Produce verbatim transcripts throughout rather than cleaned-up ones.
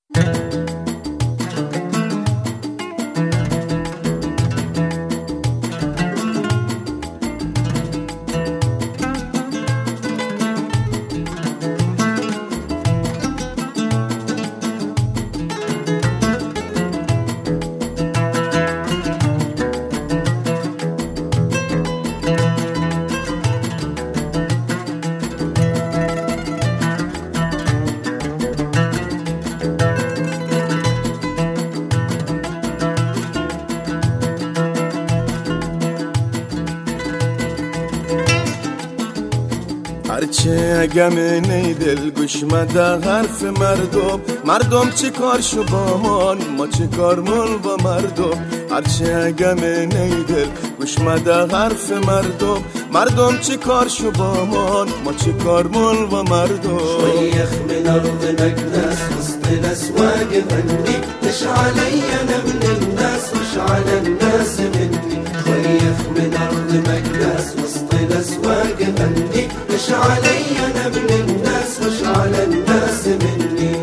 هرچه اگم نیدل گوش مده حرف مردم مردم چه کار شو با من ما چه کار من و مردم هرچه اگم نیدل گوش مده حرف مردم مردم چه کار شو با من ما چه کار من و مردم شيخ من أرض مكناس وسط الأسواق غني مش علي أنا من الناس مش على الناس مني شيخ من أرض مكناس وسط الأسواق غني مش علي أنا من الناس مش على الناس مني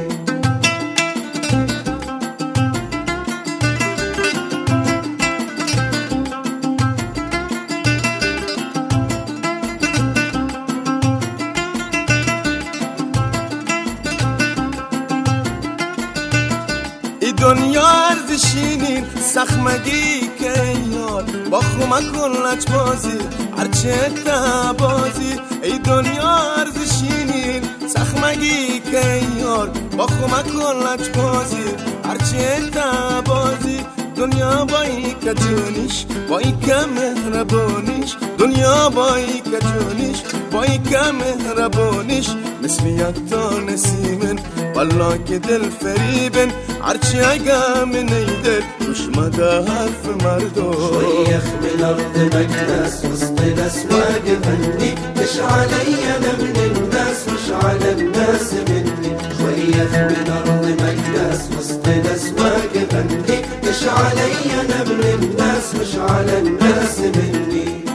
دنیا ارزشینین سخمگی که یار با خمکن لچ بازی هرچه تا بازی ای دنیا ارزشینین سخمگی که یار با خمکن لچ بازی هرچه تا بازی دنیا بایی که جونیش بایی که مهربانیش دنیا بایی که جونیش بایی که مهربانیش مثل یک تا نسیمن والله که دل فریبن هرچی اگم نیدل گوش مده حرف مردم شيخ من أرض مكناس وسط الأسواق غني مش علي أنا من الناس مش على الناس مني شيخ من أرض مكناس وسط الأسواق غني مش علي أنا من الناس مش على الناس مني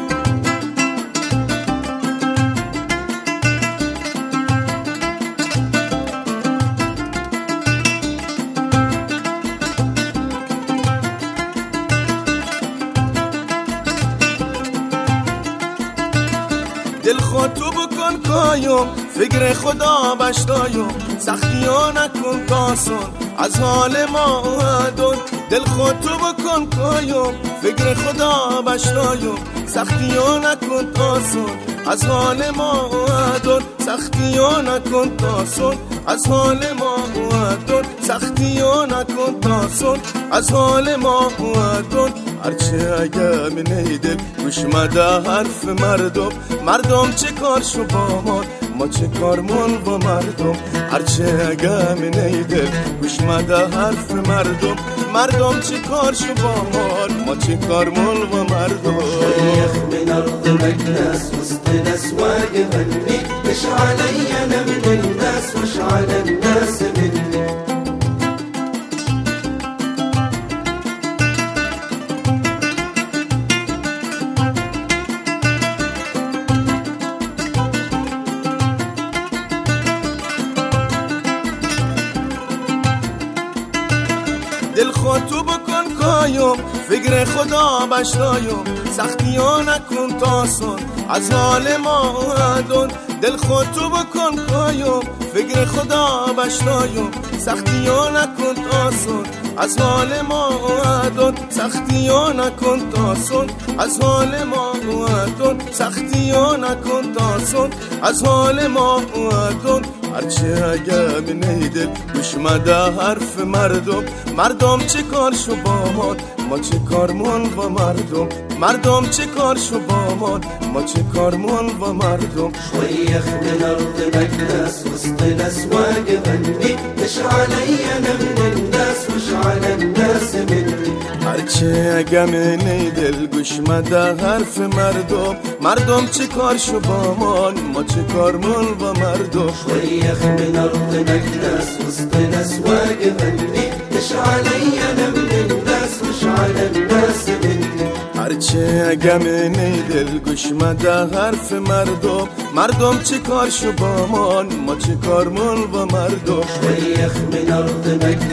دل خود تو بکن کایم فکر خدا بشتایم سختی ها نکن کاسون از حال ما دون دل خود تو بکن کایم فکر خدا بشتایم سختی ها نکن کاسون از حال ما دون سختی ها نکن کاسون از حال ما دون سختی ها نکن کاسون از حال ما دون هرچه اگم نیدل گوش مده حرف مردم مردم چه کار شو با من ما چه کار من و مردم هرچه اگم نیدل گوش مده حرف مردم مردم چه کار شو با من ما چه کار من و مردم شيخ من أرض مكناس وسط الأسواق غني مش علي أنا من الناس مش على الناس مني دل خود تو بکن کایم فکر خدا بشتایم سختی ها نکن تاسون از حال ما دون دل خود تو بکن کایم فکر خدا بشتایم سختی ها نکن تاسون از حال ما دون سختی ها نکن تاسون از حال ما دون سختی ها نکن تاسون از حال ما دون هرچه اگم نیدل گوش مده حرف مردم مردم چه کار شو با من ما چه کار من و مردم مردم چه کار شو با من ما چه کار من و مردم شيخ من أرض مكناس وسط الأسواق غني مش علي أنا من الناس مش على الناس مني هرچه اگم نیدل گوش مده حرف مردم مردم چه کار شو با من ما چه کار من و مردم شيخ من أرض مكناس وسط الأسواق غني مش علي أنا من الناس مش على الناس مني هرچه اگم نیدل گوش مده حرف مردم مردم چه کار شو با من ما چه کار من و مردم شيخ من أرض مكناس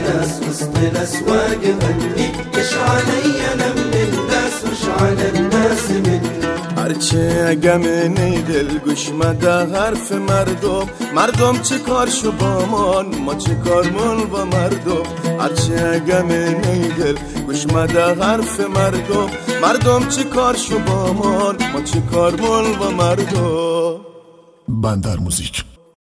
وسط الأسواق غني، إيش علي أنا من الناس وإيش على الناس مني. هرچه گمینی دل گوش مده حرف مردم، مردم چه کار شو با من، ما چه کارمون با مردم. هرچه گمینی دل گوش مده حرف مردم، مردم چه کار شو با من، ما چه کارمون با مردم. بندر موزیک.